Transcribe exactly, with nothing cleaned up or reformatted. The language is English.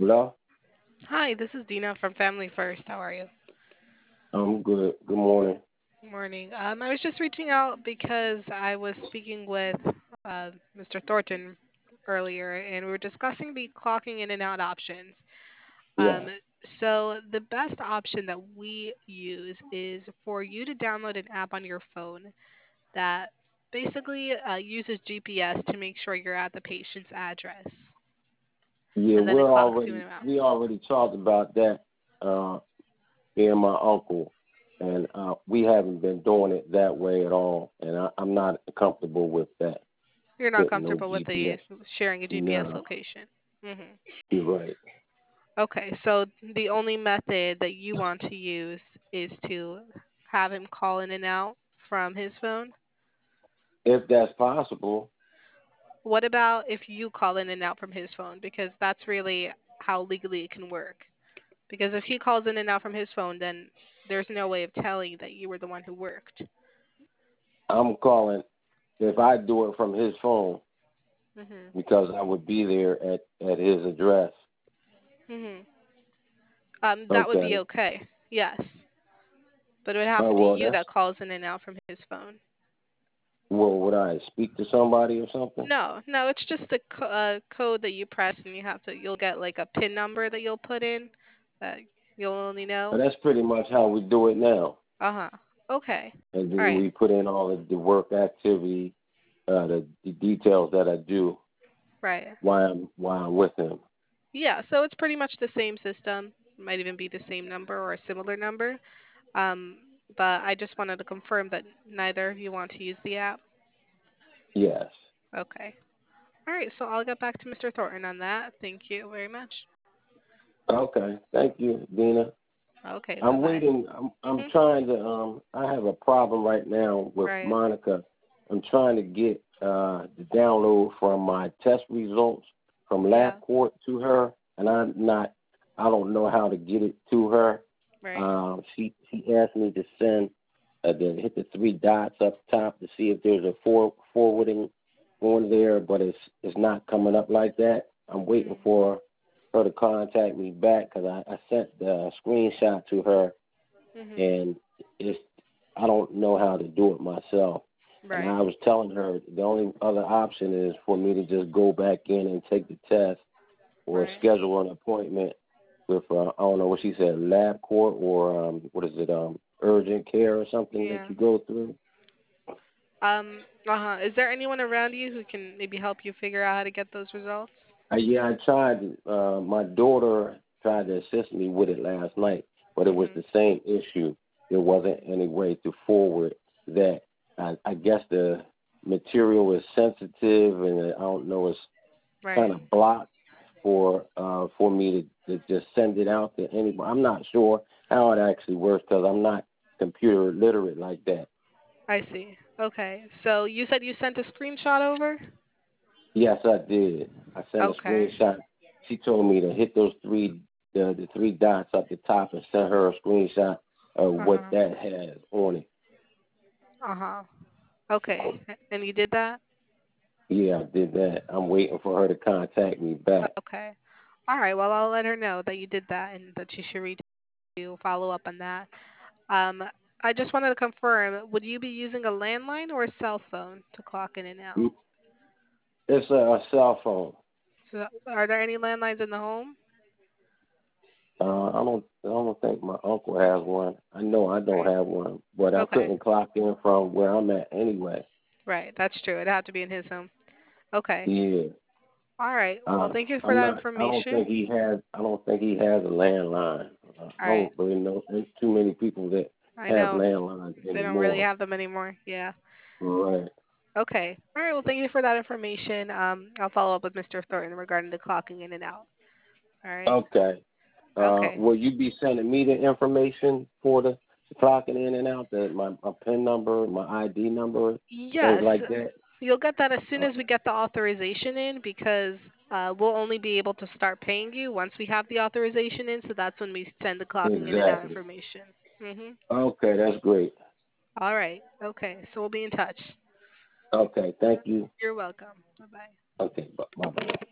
Hello? Hi, this is Dina from Family First. How are you? I'm good. Good morning. Good morning. Um, I was just reaching out because I was speaking with uh, mister Thornton earlier, and we were discussing the clocking in and out options. Um, Yes. so the best option that we use is for you to download an app on your phone that basically uh, uses G P S to make sure you're at the patient's address, Yeah, and then it we're clocks you in already and out. we already talked about that, uh, me and my uncle, and uh, we haven't been doing it that way at all, and I, I'm not comfortable with that. You're not Putting no comfortable with the G P S. sharing a G P S No, location. hmm you're right. Okay, so the only method that you want to use is to have him call in and out from his phone. If that's possible, What about if you call in and out from his phone? Because that's really how legally it can work. Because if he calls in and out from his phone, then there's no way of telling that you were the one who worked. I'm calling. If I do it from his phone, Mhm. because I would be there at at his address. Mhm. Um, that would be Okay. okay. Yes, but it would have Oh to be well, you that's that calls in and out from his phone. well. Would I speak to somebody or something? No, no, it's just a co- uh, code that you press, and you have to. You'll get like a PIN number that you'll put in that you'll only But know. that's pretty much how we do it now. Uh huh. Okay. And All then right. we put in all of the work activity, uh, the, the details that I do Right. while I'm while I'm with him. Yeah. So it's pretty much the same system. Might even be the same number or a similar number. Um, but I just wanted to confirm that neither of you want to use the app. Yes. Okay. All right. So I'll get back to mister Thornton on that. Thank you very much. Okay. Thank you, Dina. Okay. Bye I'm bye. waiting. I'm I'm Mhm. trying to. Um, I have a problem right now with Right. Monica. I'm trying to get uh the download from my test results from Yeah. LabCorp to her, and I'm not. I don't know how to get it to her. Right. Um, she she asked me to send uh, to hit the three dots up top to see if there's a for, forwarding on there, but it's it's not coming up like that. I'm waiting Mhm. for her to contact me back because I, I sent the screenshot to her, Mhm. and it's I don't know how to do it myself. And Right. I was telling her the only other option is for me to just go back in and take the test or Right. schedule an appointment with uh, I don't know what she said, LabCorp or um, what is it, um, urgent care or something that Yeah. you go through. Um, uh-huh. Is there anyone around you who can maybe help you figure out how to get those results? Uh, yeah, I tried. Uh, my daughter tried to assist me with it last night, but it was Mhm. the same issue. There wasn't any way to forward that. I, I guess the material is sensitive, and I don't know, it's kind Right. of blocked for uh, for me to, to just send it out to anybody. I'm not sure how it actually works because I'm not computer literate like that. I see. Okay. So you said you sent a screenshot over? Yes, I did. I sent a Okay. screenshot. She told me to hit those three the the three dots up the top and send her a screenshot of what Uh-huh. that has on it. Uh-huh. Okay. And you did that? Yeah, I did that. I'm waiting for her to contact me back. Okay. All right. Well, I'll let her know that you did that and that she should reach you, follow up on that. Um, I just wanted to confirm, would you be using a landline or a cell phone to clock in and out? Mm, It's a, a cell phone. So are there any landlines in the home? Uh, I don't I don't think my uncle has one. I know I don't Right. have one, but I Okay. couldn't clock in from where I'm at anyway. Right. That's true. It'd have to be in his home. Okay. Yeah. All right. Well, Uh, thank you for I'm that not. I don't information. think he has. I don't think he has a landline. Uh, I All right. don't really know. There's too many people that I have know landlines they don't really anymore. have them anymore. Yeah. Right. Okay. All right. Well, thank you for that information. Um, I'll follow up with mister Thornton regarding the clocking in and out. All right. Okay. Uh, Okay. will you be sending me the information for the clocking in and out, the my, my PIN number, my I D number, things Yes. like that? You'll get that as soon Uh, as we get the authorization in because uh, we'll only be able to start paying you once we have the authorization in. So that's when we send the clocking in and out exactly. information. Mhm. Okay, that's great. All right. Okay. So we'll be in touch. Okay, thank you. You're welcome. Bye bye. Okay, bye bye.